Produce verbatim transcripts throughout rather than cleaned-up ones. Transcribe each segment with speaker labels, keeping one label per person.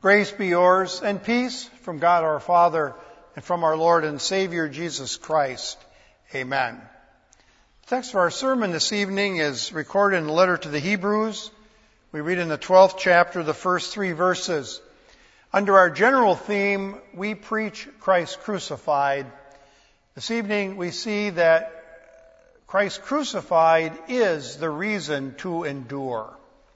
Speaker 1: Grace be yours and peace from God our Father and from our Lord and Savior Jesus Christ. Amen. The text for our sermon this evening is recorded in the letter to the Hebrews. We read in the twelfth chapter, the first three verses. Under our general theme, we preach Christ crucified. This evening we see that Christ crucified is the reason to endure.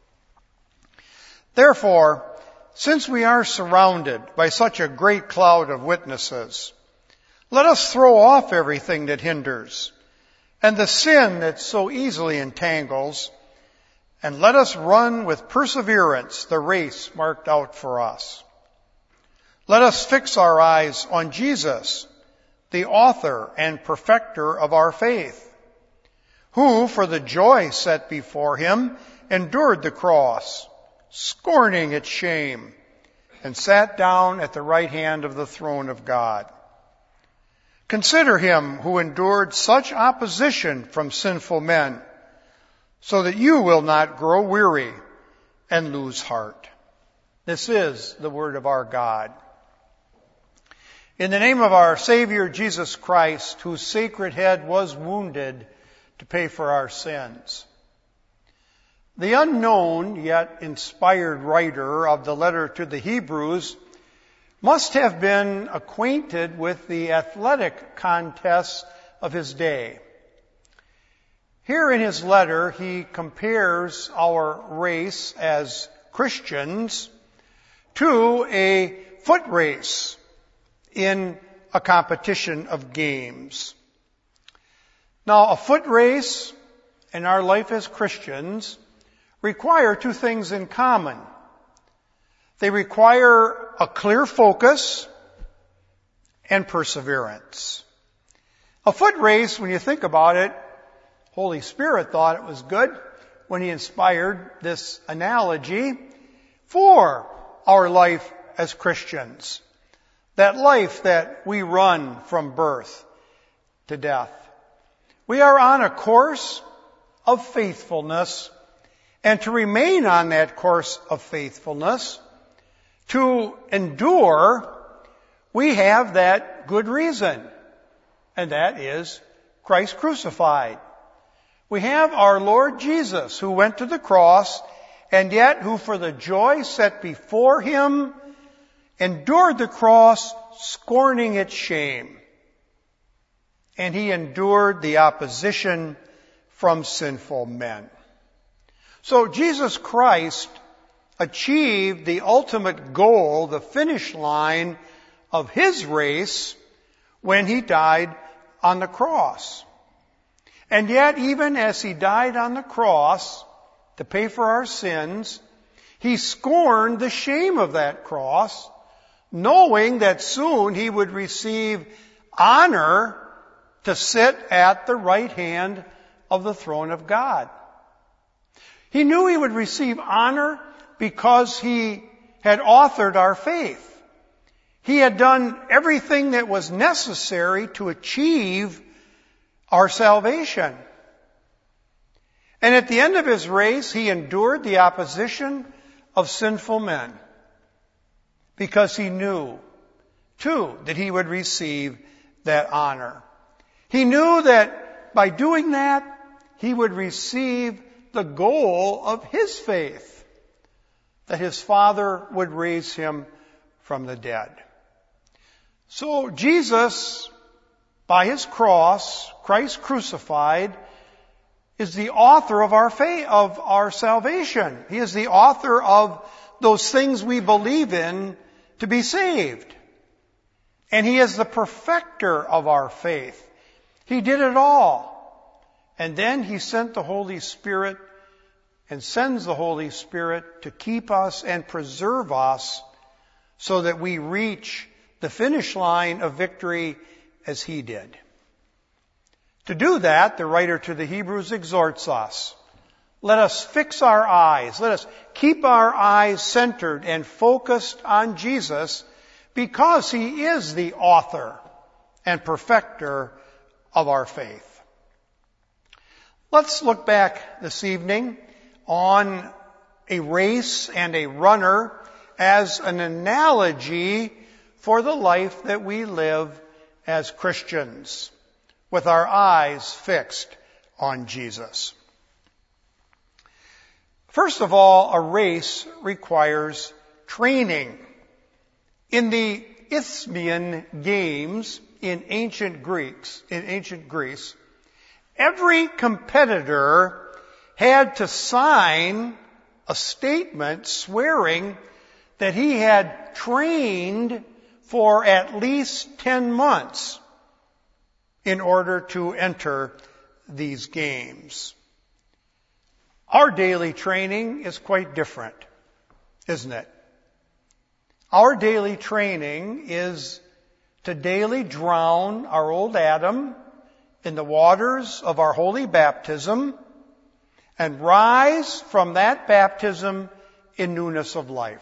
Speaker 1: Therefore, since we are surrounded by such a great cloud of witnesses, let us throw off everything that hinders and the sin that so easily entangles, and let us run with perseverance the race marked out for us. Let us fix our eyes on Jesus, the author and perfecter of our faith, who, for the joy set before him, endured the cross, scorning its shame, and sat down at the right hand of the throne of God. Consider him who endured such opposition from sinful men, so that you will not grow weary and lose heart. This is the word of our God. In the name of our Savior Jesus Christ, whose sacred head was wounded to pay for our sins. The unknown yet inspired writer of the letter to the Hebrews must have been acquainted with the athletic contests of his day. Here in his letter, he compares our race as Christians to a foot race in a competition of games. Now, a foot race and our life as Christians require two things in common. They require a clear focus and perseverance. A foot race, when you think about it, Holy Spirit thought it was good when he inspired this analogy for our life as Christians. That life that we run from birth to death. We are on a course of faithfulness, and to remain on that course of faithfulness, to endure, we have that good reason, and that is Christ crucified. We have our Lord Jesus, who went to the cross, and yet who for the joy set before him endured the cross, scorning its shame. And he endured the opposition from sinful men. So Jesus Christ achieved the ultimate goal, the finish line of his race when he died on the cross. And yet, even as he died on the cross to pay for our sins, he scorned the shame of that cross, knowing that soon he would receive honor to sit at the right hand of the throne of God. He knew he would receive honor because he had authored our faith. He had done everything that was necessary to achieve our salvation. And at the end of his race, he endured the opposition of sinful men because he knew, too, that he would receive that honor. He knew that by doing that, he would receive the goal of his faith, that his Father would raise him from the dead. So Jesus, by his cross, Christ crucified, is the author of our faith, of our salvation. He is the author of those things we believe in to be saved. And he is the perfecter of our faith. He did it all. And then he sent the Holy Spirit and sends the Holy Spirit to keep us and preserve us so that we reach the finish line of victory as he did. To do that, the writer to the Hebrews exhorts us. Let us fix our eyes. Let us keep our eyes centered and focused on Jesus because he is the author and perfecter of our faith. Let's look back this evening on a race and a runner as an analogy for the life that we live as Christians, with our eyes fixed on Jesus. First of all, a race requires training. In the Isthmian Games in ancient Greeks, in ancient Greece, every competitor had to sign a statement swearing that he had trained for at least ten months in order to enter these games. Our daily training is quite different, isn't it? Our daily training is to daily drown our old Adam in the waters of our holy baptism and rise from that baptism in newness of life.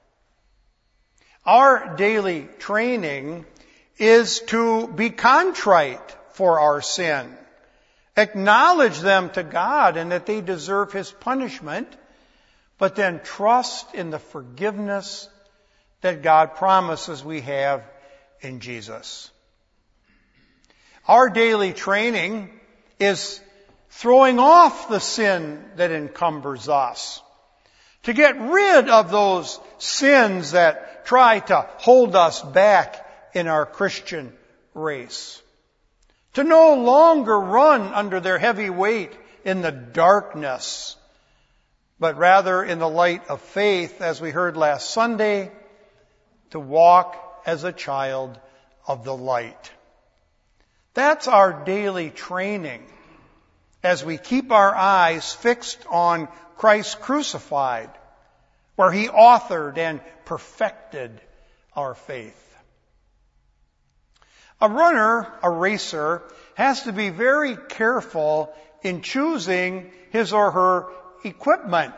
Speaker 1: Our daily training is to be contrite for our sin, acknowledge them to God and that they deserve His punishment, but then trust in the forgiveness that God promises we have in Jesus. Our daily training is throwing off the sin that encumbers us, to get rid of those sins that try to hold us back in our Christian race, to no longer run under their heavy weight in the darkness, but rather in the light of faith, as we heard last Sunday, to walk as a child of the light. That's our daily training as we keep our eyes fixed on Christ crucified, where He authored and perfected our faith. A runner, a racer, has to be very careful in choosing his or her equipment.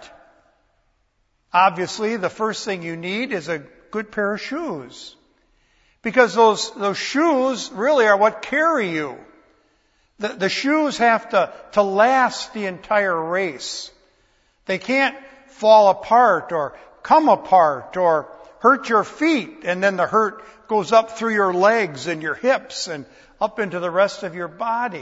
Speaker 1: Obviously, the first thing you need is a good pair of shoes, because those those shoes really are what carry you. The, the shoes have to, to last the entire race. They can't fall apart or come apart or hurt your feet, and then the hurt goes up through your legs and your hips and up into the rest of your body.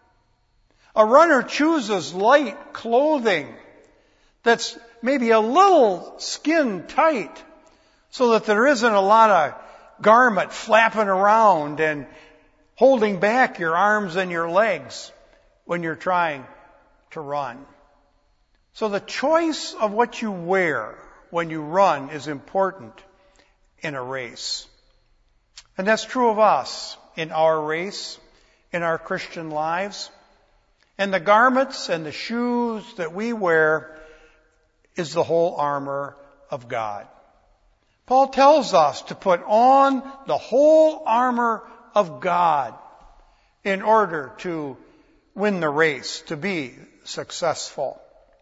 Speaker 1: A runner chooses light clothing that's maybe a little skin tight, so that there isn't a lot of garment flapping around and holding back your arms and your legs when you're trying to run. So the choice of what you wear when you run is important in a race. And that's true of us in our race, in our Christian lives. And the garments and the shoes that we wear is the whole armor of God. Paul tells us to put on the whole armor of God in order to win the race, to be successful.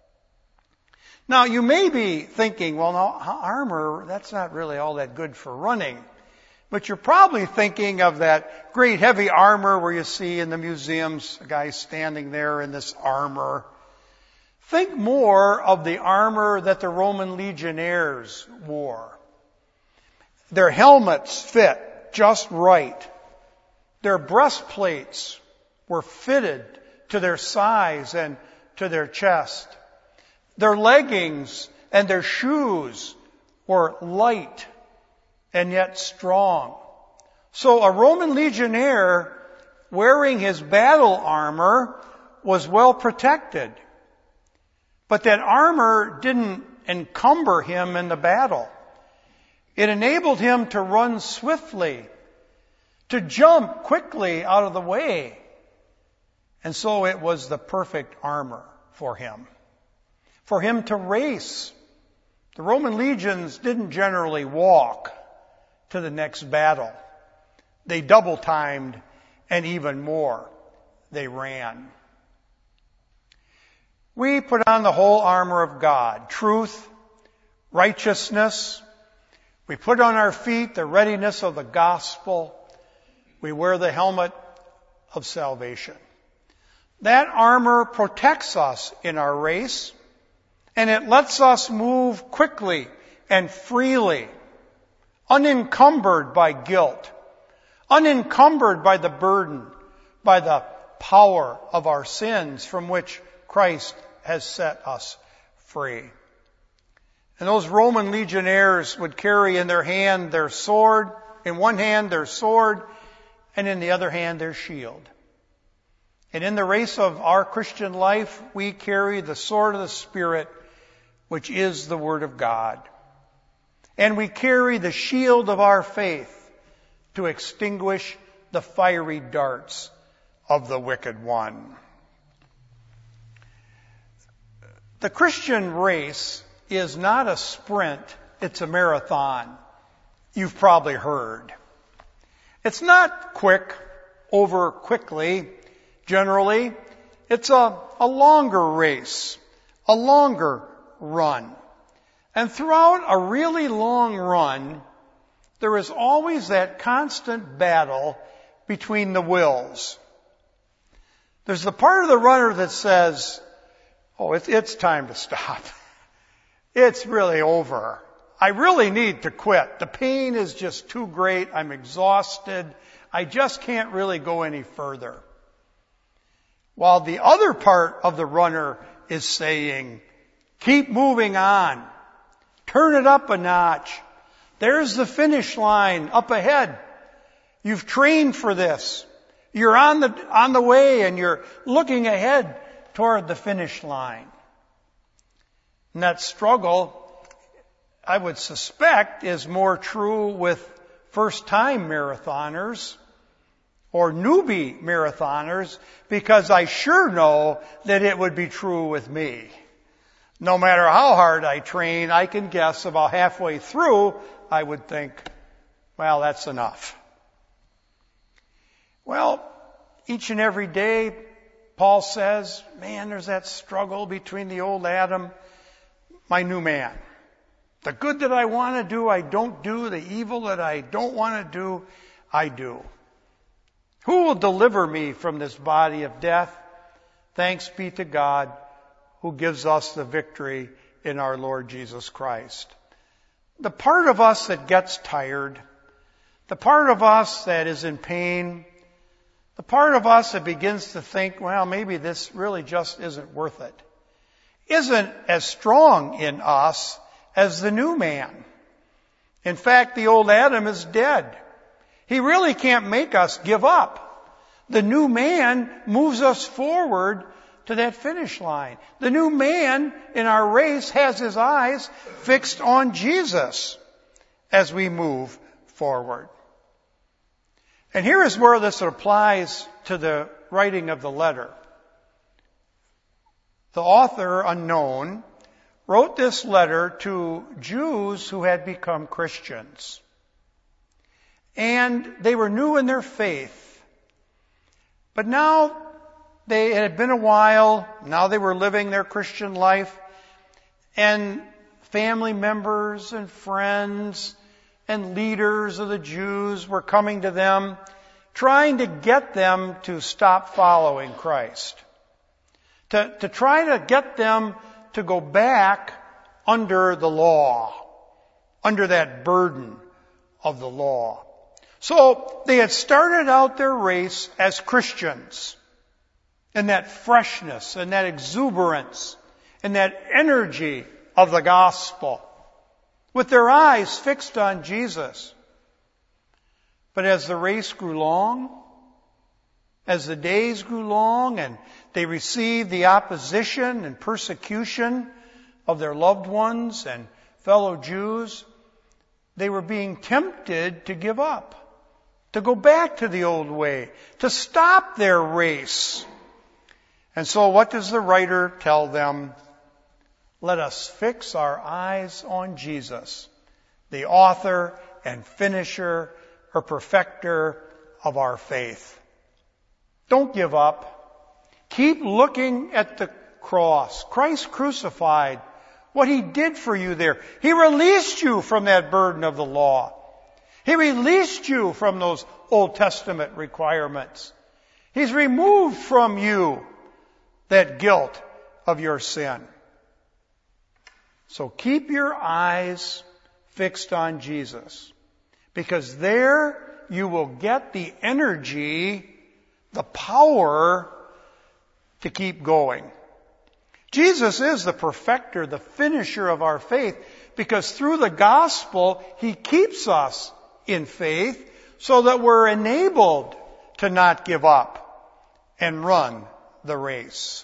Speaker 1: Now, you may be thinking, well, no, armor, that's not really all that good for running. But you're probably thinking of that great heavy armor where you see in the museums a guy standing there in this armor. Think more of the armor that the Roman legionnaires wore. Their helmets fit just right. Their breastplates were fitted to their size and to their chest. Their leggings and their shoes were light and yet strong. So a Roman legionnaire wearing his battle armor was well protected. But that armor didn't encumber him in the battle. It enabled him to run swiftly, to jump quickly out of the way. And so it was the perfect armor for him. For him to race. The Roman legions didn't generally walk to the next battle. They double timed, and even more, they ran. We put on the whole armor of God, truth, righteousness. We put on our feet the readiness of the gospel. We wear the helmet of salvation. That armor protects us in our race, and it lets us move quickly and freely, unencumbered by guilt, unencumbered by the burden, by the power of our sins from which Christ has set us free. And those Roman legionnaires would carry in their hand their sword, in one hand their sword, and in the other hand their shield. And in the race of our Christian life, we carry the sword of the Spirit, which is the Word of God. And we carry the shield of our faith to extinguish the fiery darts of the wicked one. The Christian race is not a sprint, it's a marathon. You've probably heard. It's not quick, over quickly, generally. It's a, a longer race, a longer run. And throughout a really long run, there is always that constant battle between the wills. There's the part of the runner that says, oh, it's, it's time to stop. It's really over. I really need to quit. The pain is just too great. I'm exhausted. I just can't really go any further. While the other part of the runner is saying, keep moving on. Turn it up a notch. There's the finish line up ahead. You've trained for this. You're on the, on the way and you're looking ahead toward the finish line. And that struggle, I would suspect, is more true with first-time marathoners or newbie marathoners, because I sure know that it would be true with me. No matter how hard I train, I can guess about halfway through, I would think, well, that's enough. Well, each and every day, Paul says, man, there's that struggle between the old Adam, my new man. The good that I want to do, I don't do. The evil that I don't want to do, I do. Who will deliver me from this body of death? Thanks be to God who gives us the victory in our Lord Jesus Christ. The part of us that gets tired, the part of us that is in pain, the part of us that begins to think, well, maybe this really just isn't worth it, isn't as strong in us as the new man. In fact, the old Adam is dead. He really can't make us give up. The new man moves us forward to that finish line. The new man in our race has his eyes fixed on Jesus as we move forward. And here is where this applies to the writing of the letter. The author, unknown, wrote this letter to Jews who had become Christians. And they were new in their faith. But now they it had been a while. Now they were living their Christian life. And family members and friends and leaders of the Jews were coming to them, trying to get them to stop following Christ. To, to try to get them to go back under the law, under that burden of the law. So they had started out their race as Christians, in that freshness and that exuberance and that energy of the gospel, with their eyes fixed on Jesus. But as the race grew long, as the days grew long and they received the opposition and persecution of their loved ones and fellow Jews, they were being tempted to give up, to go back to the old way, to stop their race. And so what does the writer tell them? Let us fix our eyes on Jesus, the author and finisher or perfecter of our faith. Don't give up. Keep looking at the cross. Christ crucified, what He did for you there. He released you from that burden of the law. He released you from those Old Testament requirements. He's removed from you that guilt of your sin. So keep your eyes fixed on Jesus. Because there you will get the energy, the power to keep going. Jesus is the perfecter, the finisher of our faith, because through the gospel, He keeps us in faith so that we're enabled to not give up and run the race.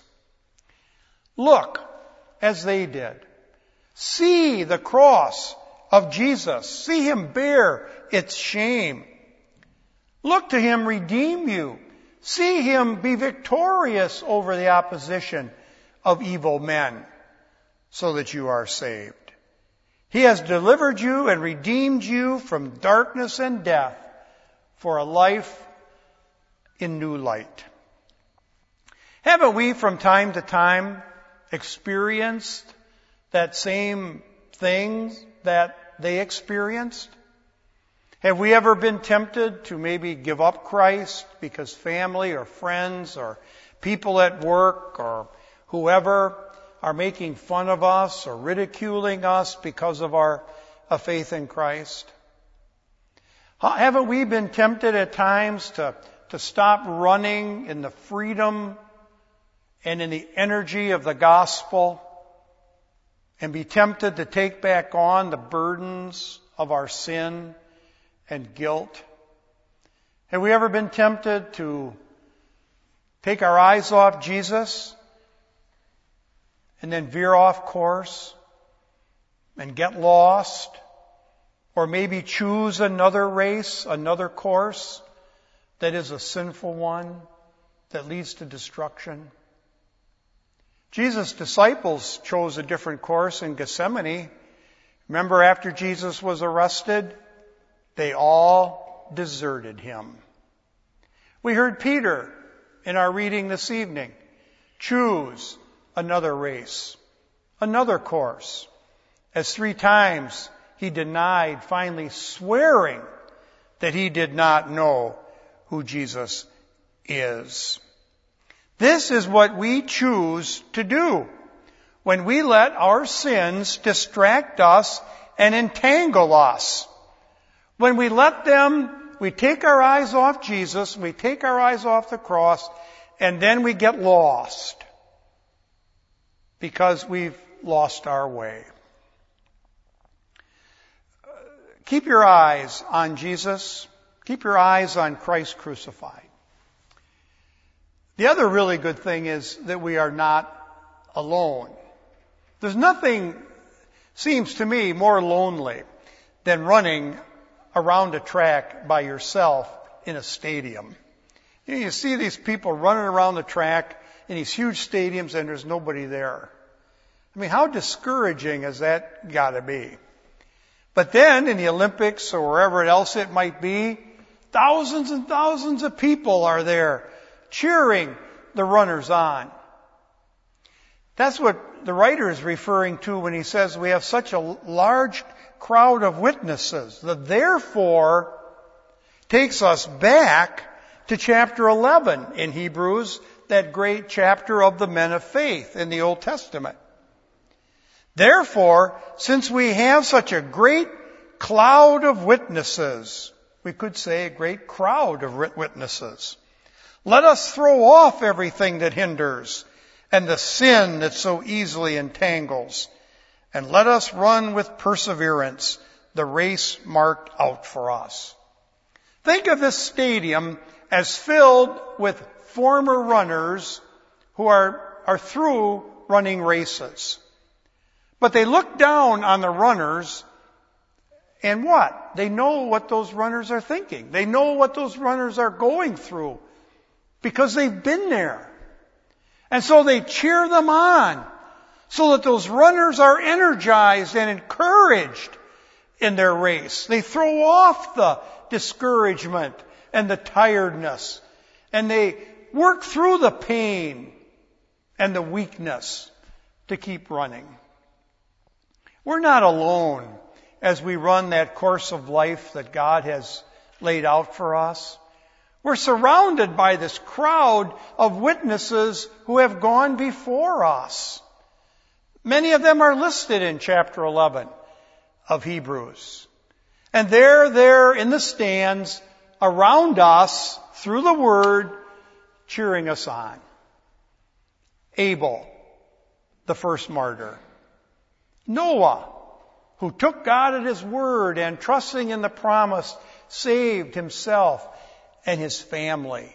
Speaker 1: Look as they did. See the cross of Jesus. See Him bear its shame. Look to Him redeem you. See Him be victorious over the opposition of evil men so that you are saved. He has delivered you and redeemed you from darkness and death for a life in new light. Haven't we from time to time experienced that same thing that they experienced? Have we ever been tempted to maybe give up Christ because family or friends or people at work or whoever are making fun of us or ridiculing us because of our of faith in Christ? Haven't we been tempted at times to, to stop running in the freedom and in the energy of the gospel and be tempted to take back on the burdens of our sin and guilt? Have we ever been tempted to take our eyes off Jesus and then veer off course and get lost, or maybe choose another race, another course that is a sinful one that leads to destruction? Jesus' disciples chose a different course in Gethsemane. Remember, after Jesus was arrested, they all deserted Him. We heard Peter in our reading this evening choose another race, another course, as three times he denied, finally swearing that he did not know who Jesus is. This is what we choose to do when we let our sins distract us and entangle us. When we let them, we take our eyes off Jesus, we take our eyes off the cross, and then we get lost because we've lost our way. Keep your eyes on Jesus. Keep your eyes on Christ crucified. The other really good thing is that we are not alone. There's nothing, seems to me, more lonely than running around a track by yourself in a stadium. You know, you see these people running around the track in these huge stadiums and there's nobody there. I mean, how discouraging has that got to be? But then in the Olympics or wherever else it might be, thousands and thousands of people are there cheering the runners on. That's what the writer is referring to when he says we have such a large crowd of witnesses. That therefore takes us back to chapter eleven in Hebrews, that great chapter of the men of faith in the Old Testament. Therefore, since we have such a great cloud of witnesses, we could say a great crowd of witnesses, let us throw off everything that hinders and the sin that so easily entangles, and let us run with perseverance the race marked out for us. Think of this stadium as filled with former runners who are, are through running races. But they look down on the runners and what? They know what those runners are thinking. They know what those runners are going through because they've been there. And so they cheer them on so that those runners are energized and encouraged in their race. They throw off the discouragement and the tiredness, and they work through the pain and the weakness to keep running. We're not alone as we run that course of life that God has laid out for us. We're surrounded by this crowd of witnesses who have gone before us. Many of them are listed in chapter eleven. of Hebrews. And they're there in the stands around us through the Word, cheering us on. Abel, the first martyr. Noah, who took God at His word and trusting in the promise, saved himself and his family.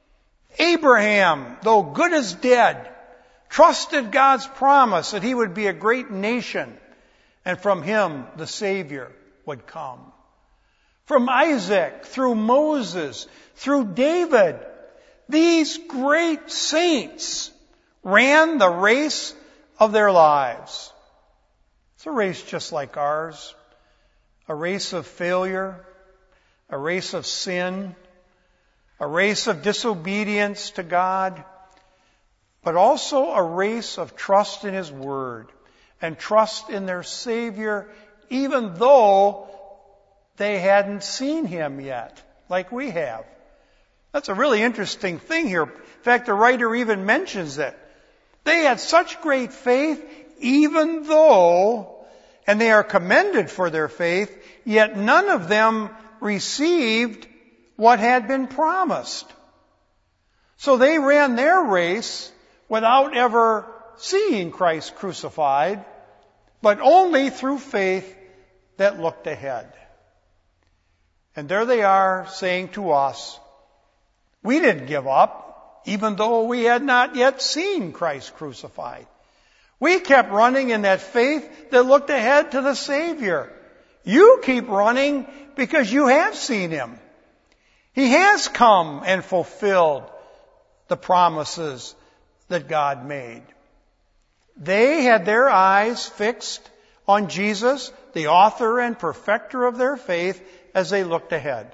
Speaker 1: Abraham, though good as dead, trusted God's promise that he would be a great nation, and from him the Savior would come. From Isaac, through Moses, through David, these great saints ran the race of their lives. It's a race just like ours, a race of failure, a race of sin, a race of disobedience to God, but also a race of trust in His Word and trust in their Savior, even though they hadn't seen Him yet, like we have. That's a really interesting thing here. In fact, the writer even mentions it. They had such great faith, even though, and they are commended for their faith, yet none of them received what had been promised. So they ran their race without ever seeing Christ crucified, but only through faith that looked ahead. And there they are saying to us, we didn't give up, even though we had not yet seen Christ crucified. We kept running in that faith that looked ahead to the Savior. You keep running because you have seen Him. He has come and fulfilled the promises that God made. They had their eyes fixed on Jesus, the author and perfecter of their faith, as they looked ahead.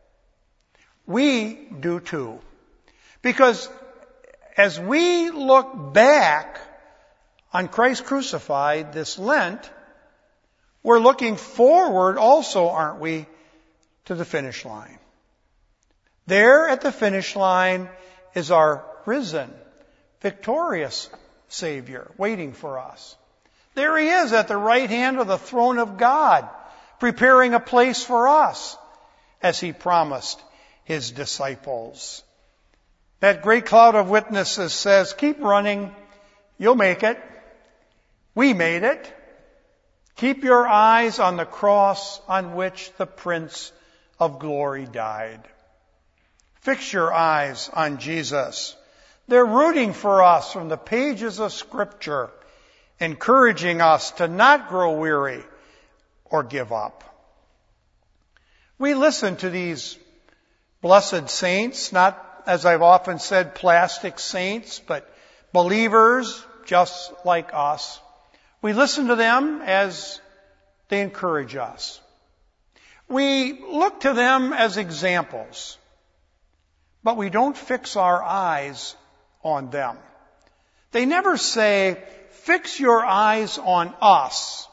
Speaker 1: We do too. Because as we look back on Christ crucified this Lent, we're looking forward also, aren't we, to the finish line. There at the finish line is our risen, victorious Savior waiting for us. There He is at the right hand of the throne of God, preparing a place for us, as He promised His disciples. That great cloud of witnesses says, keep running, you'll make it. We made it. Keep your eyes on the cross on which the Prince of Glory died. Fix your eyes on Jesus. They're rooting for us from the pages of Scripture, encouraging us to not grow weary or give up. We listen to these blessed saints, not, as I've often said, plastic saints, but believers just like us. We listen to them as they encourage us. We look to them as examples, but we don't fix our eyes on them. They never say, fix your eyes on us.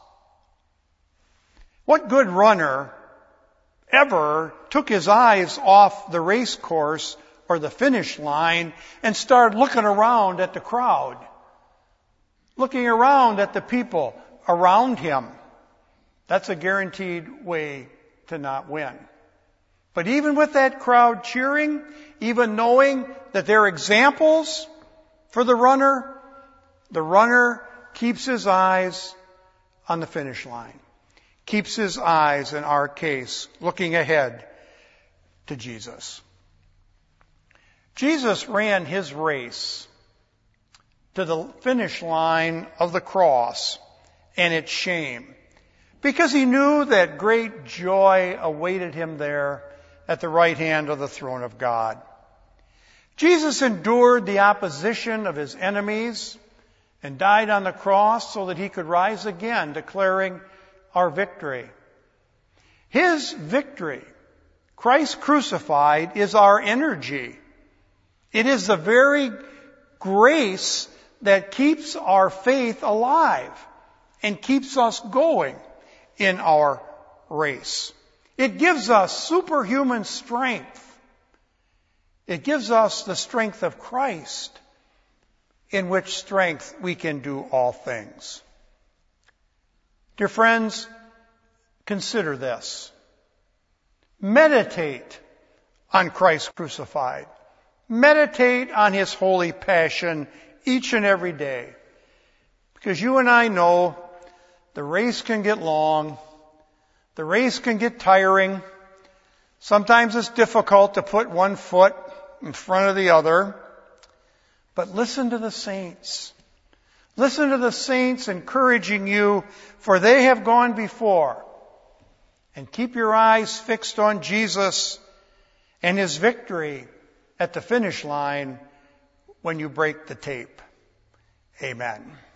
Speaker 1: What good runner ever took his eyes off the race course or the finish line and started looking around at the crowd, looking around at the people around him? That's a guaranteed way to not win. But even with that crowd cheering, even knowing that they're examples for the runner, the runner keeps his eyes on the finish line. Keeps his eyes, in our case, looking ahead to Jesus. Jesus ran His race to the finish line of the cross and its shame, because He knew that great joy awaited Him there at the right hand of the throne of God. Jesus endured the opposition of His enemies and died on the cross so that He could rise again, declaring our victory. His victory, Christ crucified, is our energy. It is the very grace that keeps our faith alive and keeps us going in our race. It gives us superhuman strength. It gives us the strength of Christ, in which strength we can do all things. Dear friends, consider this. Meditate on Christ crucified. Meditate on His holy passion each and every day. Because you and I know the race can get long. The race can get tiring. Sometimes it's difficult to put one foot in front of the other. But listen to the saints. Listen to the saints encouraging you, for they have gone before. And keep your eyes fixed on Jesus and His victory at the finish line when you break the tape. Amen.